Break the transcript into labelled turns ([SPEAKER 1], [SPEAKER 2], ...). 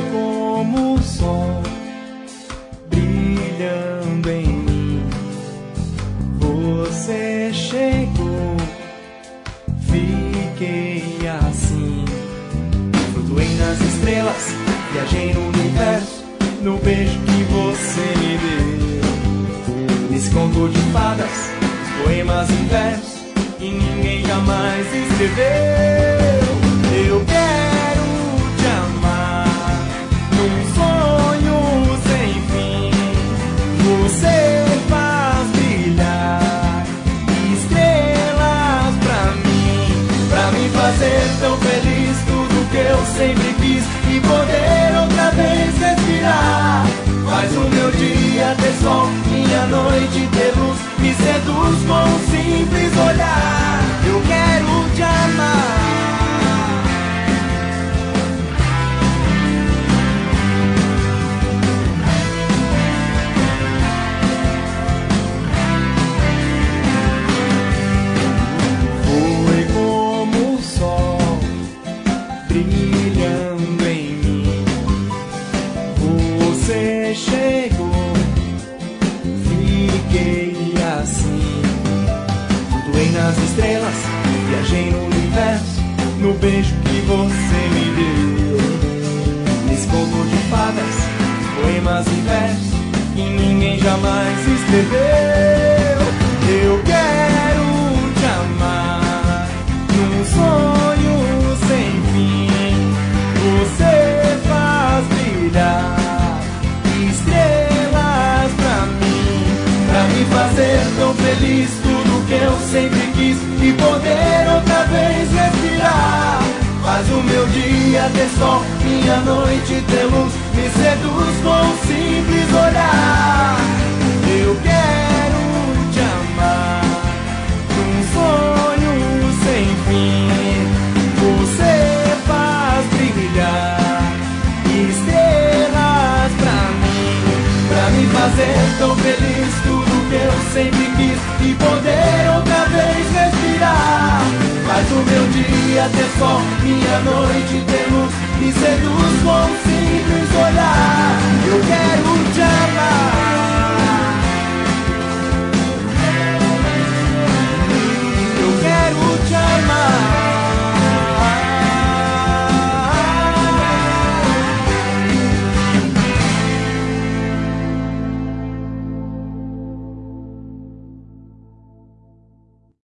[SPEAKER 1] como o sol brilhando em mim. Você chegou, fiquei assim. Flutuei nas estrelas, viajei no universo, no beijo que você me deu. Nesse conto de fadas, os poemas em verso que ninguém jamais escreveu. Eu quero te amar num sonho sem fim. Você faz brilhar estrelas pra me fazer tão feliz. Tudo que eu sempre quis e poder outra vez respirar. Faz o meu dia ter sol, minha noite ter luz. Me seduz com um simples olhar. Eu quero te amar. Foi como o sol brilhando em mim. Você chegou, fiquei assim. Flutuei nas estrelas, viajei no universo, no beijo que você me deu. Nesse conto de fadas, poemas em verso que ninguém jamais escreveu. Eu quero te amar num sonho sem fim. Você faz brilhar estrelas pra me fazer tão feliz. Tudo que eu sempre quis e poder outra vez respirar. Faz o meu dia ter sol, minha noite ter luz. Me seduz com um simples olhar. Eu quero te amar num sonho sem fim. Você faz brilhar estrelas pra me fazer tão feliz. Tudo que eu sempre quis e poder outra vez respirar. Faz o meu dia ter sol, minha noite ter luz. Me seduz com